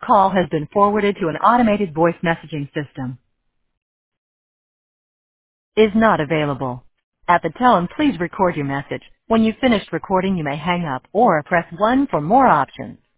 call has been forwarded to an automated voice messaging system. Is not available. At the tone, please record your message. When you've finished recording, you may hang up or press 1 for more options.